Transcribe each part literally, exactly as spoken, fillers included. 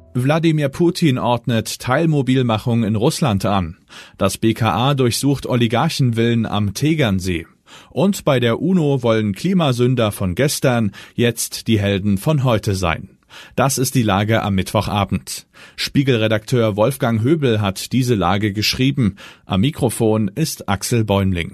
Wladimir Putin ordnet Teilmobilmachung in Russland an. Das B K A durchsucht Oligarchenvillen am Tegernsee. Und bei der UNO wollen Klimasünder von gestern jetzt die Helden von heute sein. Das ist die Lage am Mittwochabend. Spiegelredakteur Wolfgang Höbel hat diese Lage geschrieben. Am Mikrofon ist Axel Bäumling.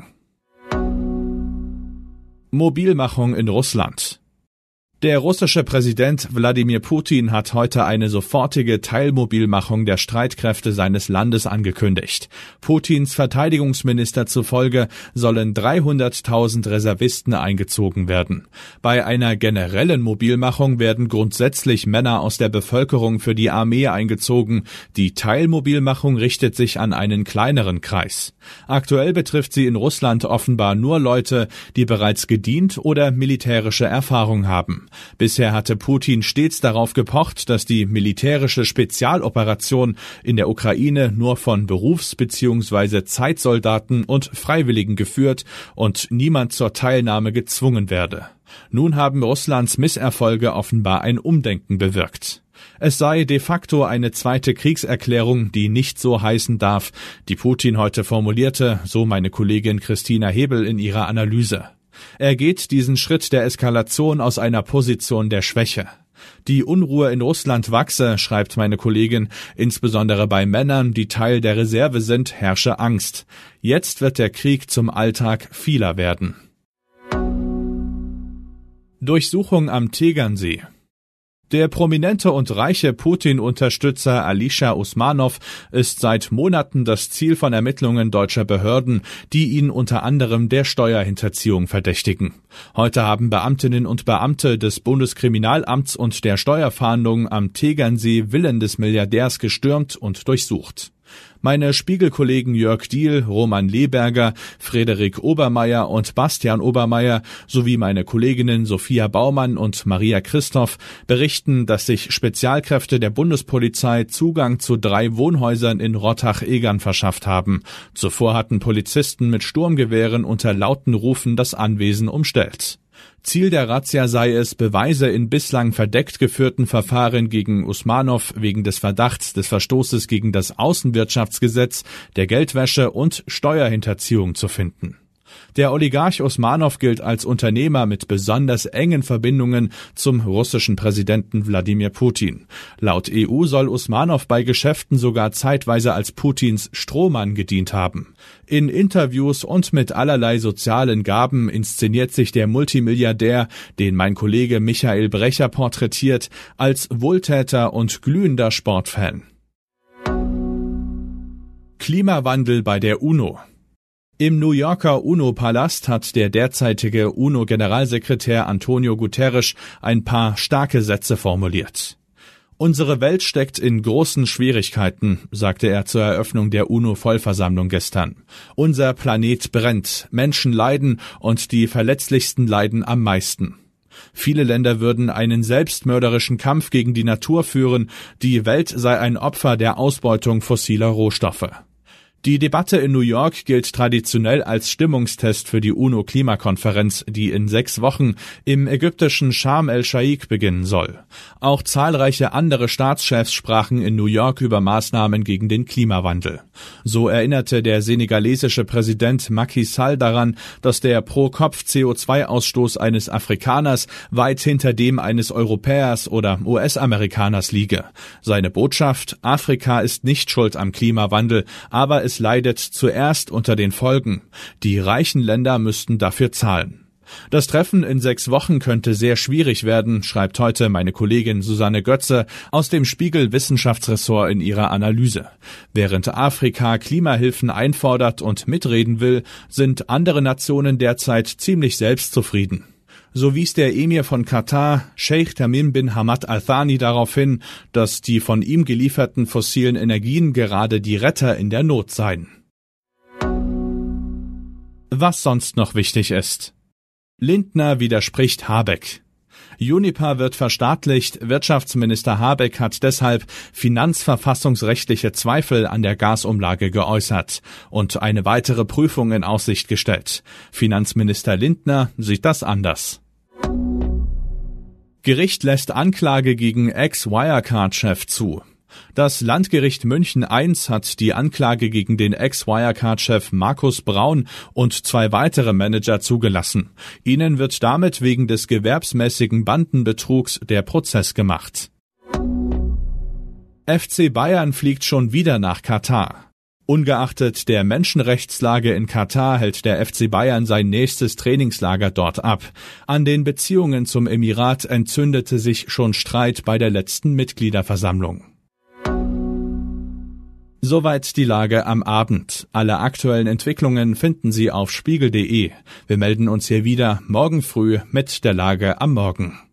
Mobilmachung in Russland. Der russische Präsident Wladimir Putin hat heute eine sofortige Teilmobilmachung der Streitkräfte seines Landes angekündigt. Putins Verteidigungsminister zufolge sollen dreihunderttausend Reservisten eingezogen werden. Bei einer generellen Mobilmachung werden grundsätzlich Männer aus der Bevölkerung für die Armee eingezogen. Die Teilmobilmachung richtet sich an einen kleineren Kreis. Aktuell betrifft sie in Russland offenbar nur Leute, die bereits gedient oder militärische Erfahrung haben. Bisher hatte Putin stets darauf gepocht, dass die militärische Spezialoperation in der Ukraine nur von Berufs- bzw. Zeitsoldaten und Freiwilligen geführt und niemand zur Teilnahme gezwungen werde. Nun haben Russlands Misserfolge offenbar ein Umdenken bewirkt. Es sei de facto eine zweite Kriegserklärung, die nicht so heißen darf, die Putin heute formulierte, so meine Kollegin Christina Hebel in ihrer Analyse. Er geht diesen Schritt der Eskalation aus einer Position der Schwäche. Die Unruhe in Russland wachse, schreibt meine Kollegin, insbesondere bei Männern, die Teil der Reserve sind, herrsche Angst. Jetzt wird der Krieg zum Alltag vieler werden. Durchsuchung am Tegernsee. Der prominente und reiche Putin-Unterstützer Alisher Usmanov ist seit Monaten das Ziel von Ermittlungen deutscher Behörden, die ihn unter anderem der Steuerhinterziehung verdächtigen. Heute haben Beamtinnen und Beamte des Bundeskriminalamts und der Steuerfahndung am Tegernsee Villen des Milliardärs gestürmt und durchsucht. Meine Spiegelkollegen Jörg Diehl, Roman Leberger, Frederik Obermeier und Bastian Obermeier sowie meine Kolleginnen Sophia Baumann und Maria Christoph berichten, dass sich Spezialkräfte der Bundespolizei Zugang zu drei Wohnhäusern in Rottach-Egern verschafft haben. Zuvor hatten Polizisten mit Sturmgewehren unter lauten Rufen das Anwesen umstellt. Ziel der Razzia sei es, Beweise in bislang verdeckt geführten Verfahren gegen Usmanov wegen des Verdachts des Verstoßes gegen das Außenwirtschaftsgesetz, der Geldwäsche und Steuerhinterziehung zu finden. Der Oligarch Usmanov gilt als Unternehmer mit besonders engen Verbindungen zum russischen Präsidenten Wladimir Putin. Laut E U soll Usmanov bei Geschäften sogar zeitweise als Putins Strohmann gedient haben. In Interviews und mit allerlei sozialen Gaben inszeniert sich der Multimilliardär, den mein Kollege Michael Brecher porträtiert, als Wohltäter und glühender Sportfan. Klimawandel bei der UNO. Im New Yorker UNO-Palast hat der derzeitige UNO-Generalsekretär Antonio Guterres ein paar starke Sätze formuliert. Unsere Welt steckt in großen Schwierigkeiten, sagte er zur Eröffnung der UNO-Vollversammlung gestern. Unser Planet brennt, Menschen leiden und die Verletzlichsten leiden am meisten. Viele Länder würden einen selbstmörderischen Kampf gegen die Natur führen, die Welt sei ein Opfer der Ausbeutung fossiler Rohstoffe. Die Debatte in New York gilt traditionell als Stimmungstest für die UNO-Klimakonferenz, die in sechs Wochen im ägyptischen Sharm el-Sheikh beginnen soll. Auch zahlreiche andere Staatschefs sprachen in New York über Maßnahmen gegen den Klimawandel. So erinnerte der senegalesische Präsident Macky Sall daran, dass der Pro-Kopf-C O zwei Ausstoß eines Afrikaners weit hinter dem eines Europäers oder U S-Amerikaners liege. Seine Botschaft: Afrika ist nicht schuld am Klimawandel, aber es leidet zuerst unter den Folgen. Die reichen Länder müssten dafür zahlen. Das Treffen in sechs Wochen könnte sehr schwierig werden, schreibt heute meine Kollegin Susanne Götze aus dem Spiegel Wissenschaftsressort in ihrer Analyse. Während Afrika Klimahilfen einfordert und mitreden will, sind andere Nationen derzeit ziemlich selbstzufrieden. So wies der Emir von Katar, Sheikh Tamim bin Hamad Al Thani, darauf hin, dass die von ihm gelieferten fossilen Energien gerade die Retter in der Not seien. Was sonst noch wichtig ist. Lindner widerspricht Habeck. Uniper wird verstaatlicht, Wirtschaftsminister Habeck hat deshalb finanzverfassungsrechtliche Zweifel an der Gasumlage geäußert und eine weitere Prüfung in Aussicht gestellt. Finanzminister Lindner sieht das anders. Gericht lässt Anklage gegen Ex-Wirecard-Chef zu. Das Landgericht München eins hat die Anklage gegen den Ex-Wirecard-Chef Markus Braun und zwei weitere Manager zugelassen. Ihnen wird damit wegen des gewerbsmäßigen Bandenbetrugs der Prozess gemacht. F C Bayern fliegt schon wieder nach Katar. Ungeachtet der Menschenrechtslage in Katar hält der F C Bayern sein nächstes Trainingslager dort ab. An den Beziehungen zum Emirat entzündete sich schon Streit bei der letzten Mitgliederversammlung. Soweit die Lage am Abend. Alle aktuellen Entwicklungen finden Sie auf spiegel punkt de. Wir melden uns hier wieder morgen früh mit der Lage am Morgen.